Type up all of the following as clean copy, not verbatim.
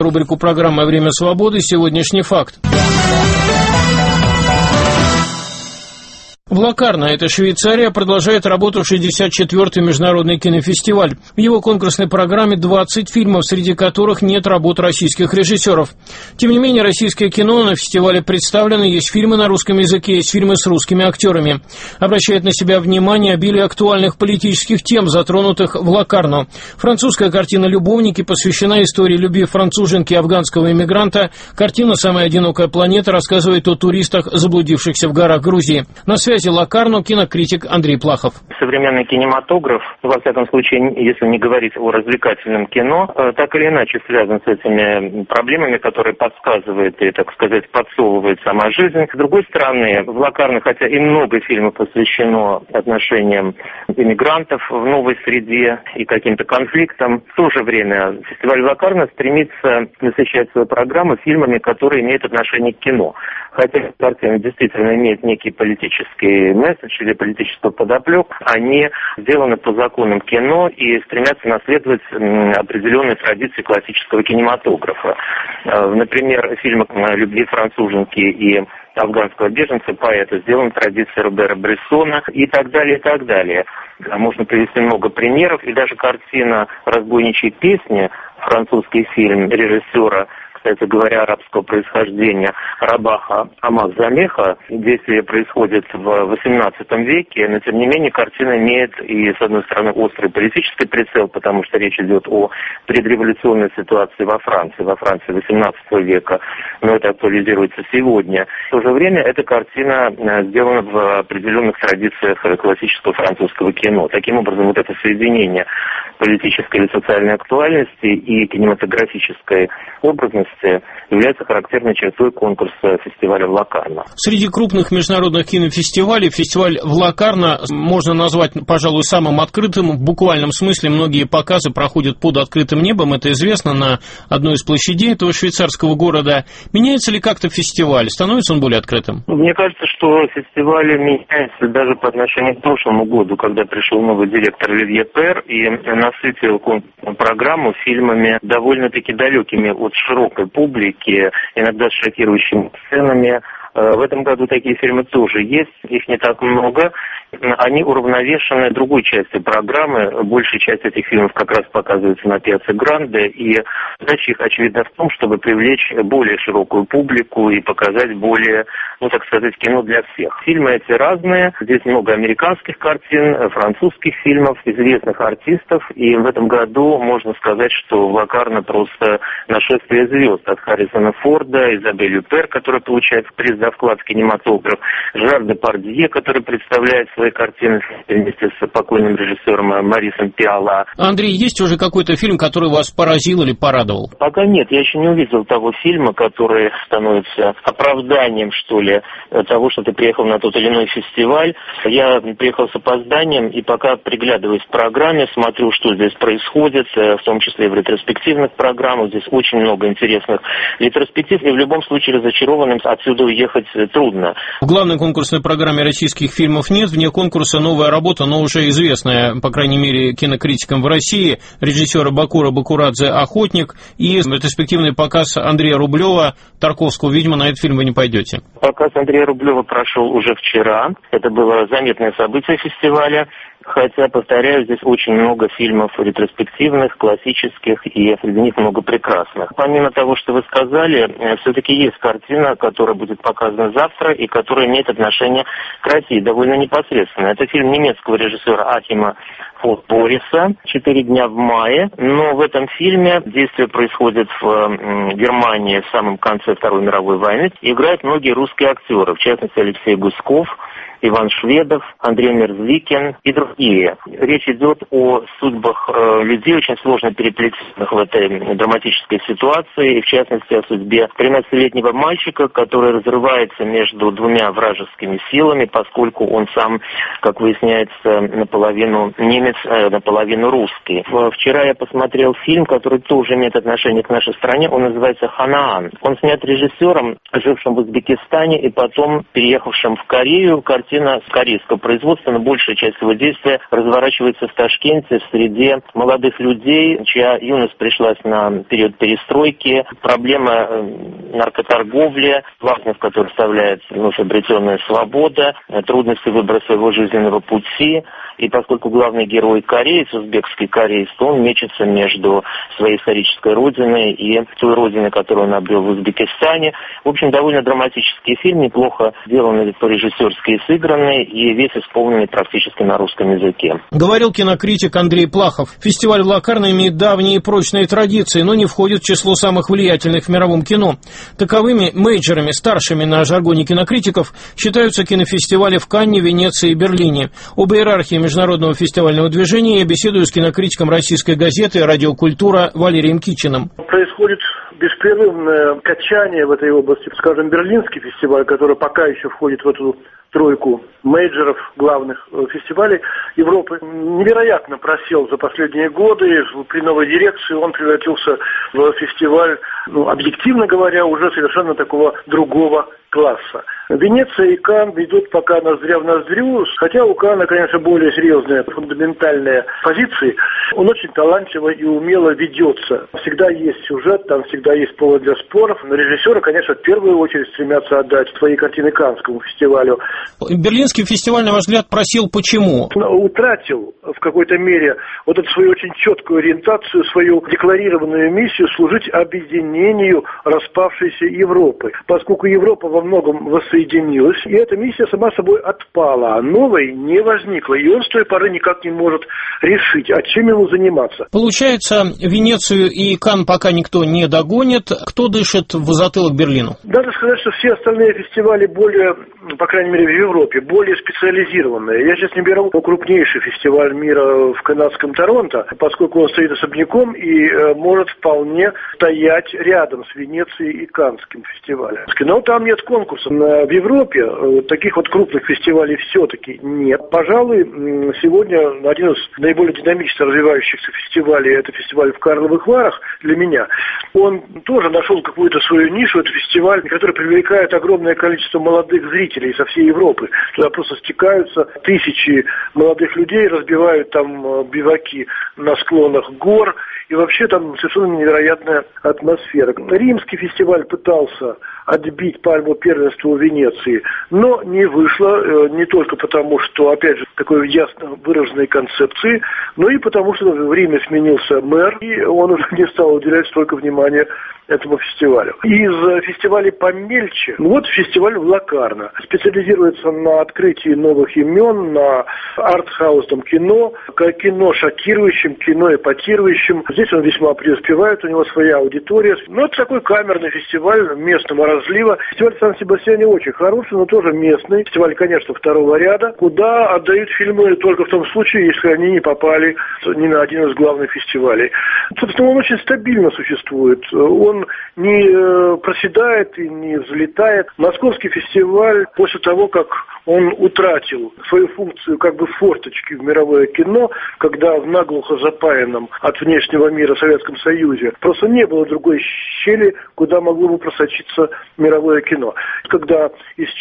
рубрику программы «Время свободы». Сегодняшний факт. В Локарно, это Швейцария, продолжает работу 64-й международный кинофестиваль. В его конкурсной программе 20 фильмов, среди которых нет работ российских режиссеров. Тем не менее, российское кино на фестивале представлено, есть фильмы на русском языке, есть фильмы с русскими актерами. Обращает на себя внимание обилие актуальных политических тем, затронутых в Локарно. Французская картина «Любовники» посвящена истории любви француженки и афганского иммигранта. Картина «Самая одинокая планета» рассказывает о туристах, заблудившихся в горах Грузии. На связи Локарно кинокритик Андрей Плахов. Современный кинематограф, во всяком случае, если не говорить о развлекательном кино, так или иначе связан с этими проблемами, которые подсказывает и, так сказать, подсовывает сама жизнь. С другой стороны, в Локарно, хотя и много фильмов посвящено отношениям иммигрантов в новой среде и каким-то конфликтам, в то же время фестиваль Локарно стремится насыщать свою программу фильмами, которые имеют отношение к кино. Хотя картина действительно имеет некий политический месседж или политическую подоплеку, они сделаны по законам кино и стремятся наследовать определенные традиции классического кинематографа. Например, фильм «Любви француженки» и афганского беженца, поэта, сделан традицией Робера Брессона и так далее, и так далее. Можно привести много примеров, и даже картина «Разбойничьи песни», французский фильм режиссера, кстати говоря, арабского происхождения, Рабаха Амак Замеха. Действие происходит в XVIII веке, но тем не менее картина имеет и, с одной стороны, острый политический прицел, потому что речь идет о предреволюционной ситуации во Франции XVIII века, но это актуализируется сегодня. В то же время эта картина сделана в определенных традициях классического французского кино. Таким образом, вот это соединение политической или социальной актуальности и кинематографической образности является характерной чертой конкурса фестиваля в Локарно. Среди крупных международных кинофестивалей фестиваль в Локарно можно назвать, пожалуй, самым открытым. В буквальном смысле многие показы проходят под открытым небом. Это известно на одной из площадей этого швейцарского города. Меняется ли как-то фестиваль? Становится он более открытым? Мне кажется, что фестиваль меняется даже по отношению к прошлому году, когда пришел новый директор Оливье Пер и насытил программу фильмами довольно-таки далекими от широкой публики, иногда с шокирующими сценами. В этом году такие фильмы тоже есть, их не так много. Они уравновешены другой частью программы. Большая часть этих фильмов как раз показывается на Пьяцца Гранде, и задача их очевидна в том, чтобы привлечь более широкую публику и показать более, так сказать, кино для всех. Фильмы эти разные. Здесь много американских картин, французских фильмов, известных артистов, и в этом году можно сказать, что в Локарно просто нашествие звезд. От Харрисона Форда, Изабель Юпер, которая получает приз за вклад в кинематограф, Жерар Депардье, который представляет свои картины вместе с покойным режиссером Марисом Пиала. Андрей, есть уже какой-то фильм, который вас поразил или порадовал? Пока нет, я еще не увидел того фильма, который становится оправданием, что ли, того, что ты приехал на тот или иной фестиваль. Я приехал с опозданием, и пока приглядываюсь к программе, смотрю, что здесь происходит, в том числе и в ретроспективных программах. Здесь очень много интересных ретроспектив, и в любом случае разочарованным отсюда уехать трудно. В главной конкурсной программе российских фильмов нет, вне конкурса новая работа, но уже известная, по крайней мере, кинокритикам в России, режиссера Бакура Бакурадзе «Охотник», и ретроспективный показ Андрея Рублева «Тарковского». Видимо, на этот фильм вы не пойдете. Показ Андрея Рублева прошел уже вчера. Это было заметное событие фестиваля. Хотя, повторяю, здесь очень много фильмов ретроспективных, классических, и среди них много прекрасных. Помимо того, что вы сказали, все-таки есть картина, которая будет показана завтра и которая имеет отношение к России довольно непосредственно. Это фильм немецкого режиссера Ахима фон Бориса «4 дня в мае». Но в этом фильме действие происходит в Германии в самом конце Второй мировой войны. Играют многие русские актеры, в частности Алексей Гуськов, Иван Шведов, Андрей Мерзликин и другие. Речь идет о судьбах людей, очень сложно переплетенных в этой драматической ситуации, и в частности о судьбе 13-летнего мальчика, который разрывается между двумя вражескими силами, поскольку он сам, как выясняется, наполовину немец, наполовину русский. Вчера я посмотрел фильм, который тоже имеет отношение к нашей стране, он называется «Ханаан». Он снят режиссером, жившим в Узбекистане и потом переехавшим в Корею. Картина с корейского производства, но большая часть его действия действие разворачивается в Ташкенте в среде молодых людей, чья юность пришлась на период перестройки. Проблема наркоторговли, важность, в которой вставляет вновь обретенная свобода, трудности выбора своего жизненного пути. И поскольку главный герой кореец, узбекский кореец, то он мечется между своей исторической родиной и той родиной, которую он обрел в Узбекистане. В общем, довольно драматический фильм, неплохо сделанный по-режиссерски и сыгранный, и весь исполненный практически на русском языке. Говорил кинокритик Андрей Плахов. Фестиваль в Локарно имеет давние и прочные традиции, но не входит в число самых влиятельных в мировом кино. Таковыми мейджорами, старшими на жаргоне кинокритиков, считаются кинофестивали в Канне, Венеции и Берлине. Об иерархии международного фестивального движения я беседую с кинокритиком российской газеты «Радиокультура» Валерием Кичиным. Происходит беспрерывное качание в этой области. Скажем, Берлинский фестиваль, который пока еще входит в эту тройку мейджоров, главных фестивалей Европы, невероятно просел за последние годы. При новой дирекции он превратился в фестиваль, объективно говоря, уже совершенно такого другого класса. Венеция и Канн идут пока ноздря в ноздрю, хотя у Канна, конечно, более серьезные фундаментальные позиции. Он очень талантливо и умело ведется. Всегда есть сюжет, там всегда есть повод для споров. Но режиссеры, конечно, в первую очередь стремятся отдать свои картины Каннскому фестивалю. Берлинский фестиваль, на ваш взгляд, просел почему? Утратил в какой-то мере вот эту свою очень четкую ориентацию, свою декларированную миссию служить объединению распавшейся Европы. Поскольку Европа во многом воссоединилась, и эта миссия сама собой отпала, а новой не возникла. И он с той поры никак не может решить, а чем ему заниматься. Получается, Венецию и Канн пока никто не догонит. Кто дышит в затылок Берлину? Надо сказать, что все остальные фестивали более, по крайней мере в Европе, более специализированные. Я сейчас не беру крупнейший фестиваль мира в канадском Торонто, поскольку он стоит особняком и может вполне стоять рядом с Венецией и Каннским фестивалем. Но там нет конкурсов. В Европе таких вот крупных фестивалей все-таки нет. Пожалуй, сегодня один из наиболее динамично развивающихся фестивалей, это фестиваль в Карловых Варах для меня. Он тоже нашел какую-то свою нишу. Это фестиваль, который привлекает огромное количество молодых зрителей со всей Европы. Туда просто стекаются тысячи молодых людей, разбивают там биваки на склонах гор. И вообще там совершенно невероятная атмосфера. Римский фестиваль пытался отбить пальму первенства у Венеции, но не вышло, не только потому, что, опять же, такой ясно выраженной концепции, но и потому, что в Риме сменился мэр, и он уже не стал уделять столько внимания этому фестивалю. Из фестивалей помельче, вот фестиваль в Локарно. Специализируется на открытии новых имен, на артхаусном кино, кино шокирующем, кино эпатирующем. Здесь он весьма преуспевает, у него своя аудитория. Но это такой камерный фестиваль местного разлива. Фестиваль в Сан-Себастьяне очень хороший, но тоже местный. Фестиваль, конечно, второго ряда, куда отдают фильмы только в том случае, если они не попали ни на один из главных фестивалей. Собственно, он очень стабильно существует. Он не проседает и не взлетает. Московский фестиваль, после того, как он утратил свою функцию как бы форточки в мировое кино, когда в наглухо запаянном от внешнего мира Советском Союзе просто не было другой щели, куда могло бы просочиться мировое кино. Когда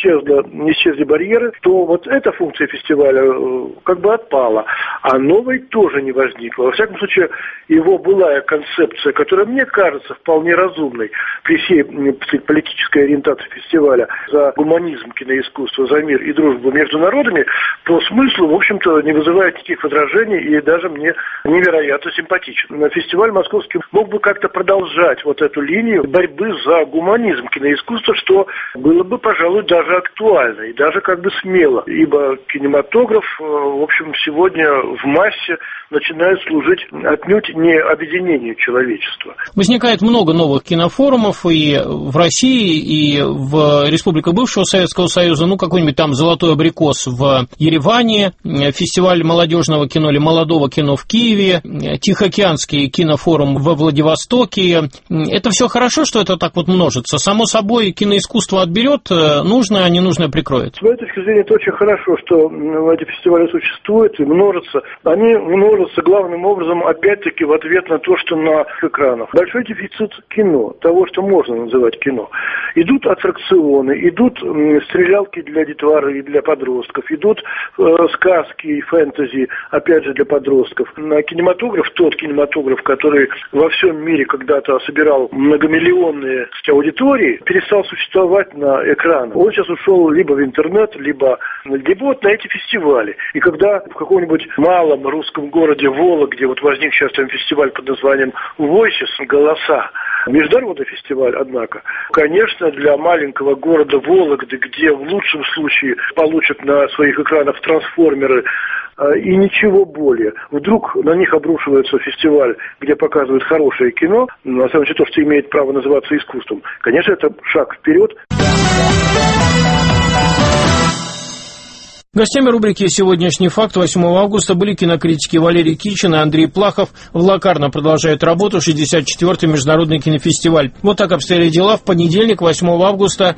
исчезли барьеры, то вот эта функция фестиваля как бы отпала, а новой тоже не возникла. Во всяком случае, его былая концепция, которая, мне кажется, вполне разумной при всей политической ориентации фестиваля за гуманизм киноискусства, за мир и дружбу между народами, по смыслу, в общем-то, не вызывает никаких возражений и даже мне невероятно симпатичен. Фестиваль московский мог бы как-то продолжать вот эту линию борьбы за гуманизм киноискусства, что было бы, пожалуй, даже актуально и даже как бы смело, ибо кинематограф, в общем, сегодня в массе начинает служить отнюдь не объединению человечества. Возникает много новых кинофорумов и в России, и в республиках бывшего Советского Союза, какой-нибудь там «Золотой абрикос» в Ереване, фестиваль молодежного кино или молодого кино в Киеве, Тихоокеанский кинофорум во Владивостоке. Это все хорошо, что это так вот множится? Само собой, киноискусство отберет нужное, а ненужное прикроет? С моей точки зрения, это очень хорошо, что эти фестивали существуют и множатся. Они множатся главным образом, опять-таки, в ответ на то, что на экранах. Большой дефицит кино, того, что можно называть кино. Идут аттракционы, идут стрелялки для детворы и для подростков, идут сказки и фэнтези, опять же, для подростков. Кинематограф, тот кинематограф, который во всем мире когда-то собирал многомиллионные аудитории, перестал существовать на экранах. Он сейчас ушел либо в интернет, либо вот на эти фестивали. И когда в каком-нибудь малом русском городе Вологде вот возник сейчас там фестиваль под названием Voices, голоса, международный фестиваль, однако, конечно, для маленького города Вологды, где в лучшем случае получат на своих экранах трансформеры и ничего более, вдруг на них обрушивается фестиваль, где показывают хорошее кино, на самом деле то, что имеет право называться искусством, конечно, это шаг вперед. Гостями рубрики «Сегодняшний факт» 8 августа были кинокритики Валерий Кичин и Андрей Плахов. В Локарно продолжает работу 64-й международный кинофестиваль. Вот так обстояли дела в понедельник, 8 августа.